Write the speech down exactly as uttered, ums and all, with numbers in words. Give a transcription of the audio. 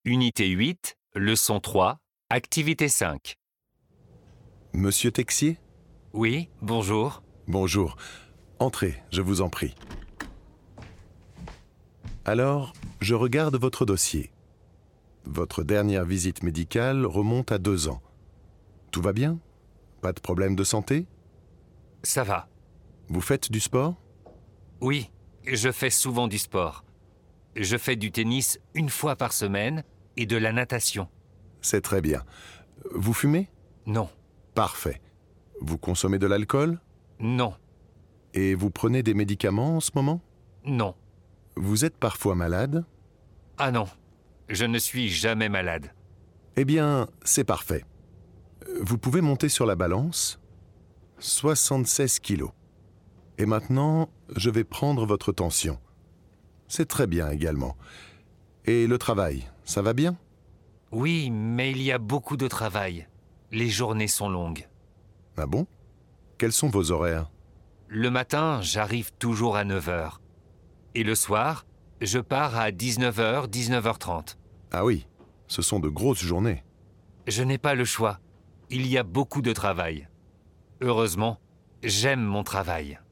Unité huit, leçon trois, activité cinq. Monsieur Texier? Oui, bonjour. Bonjour. Entrez, je vous en prie. Alors, je regarde votre dossier. Votre dernière visite médicale remonte à deux ans. Tout va bien? Pas de problème de santé? Ça va. Vous faites du sport? Oui, je fais souvent du sport. Je fais du tennis une fois par semaine et de la natation. C'est très bien. Vous fumez? Non, Parfait. Vous consommez de l'alcool? non, Et vous prenez des médicaments en ce moment? non. Vous êtes parfois malade? Ah non, je ne suis jamais malade. Eh bien, c'est parfait. Vous pouvez monter sur la balance. soixante-seize kilos. Et maintenant, je vais prendre votre tension. C'est très bien également. Et le travail, ça va bien? Oui, mais il y a beaucoup de travail. Les journées sont longues. Ah bon? Quels sont vos horaires? Le matin, j'arrive toujours à neuf heures. Et le soir, je pars à dix-neuf heures, dix-neuf heures trente. Ah oui, ce sont de grosses journées. Je n'ai pas le choix. Il y a beaucoup de travail. Heureusement, j'aime mon travail.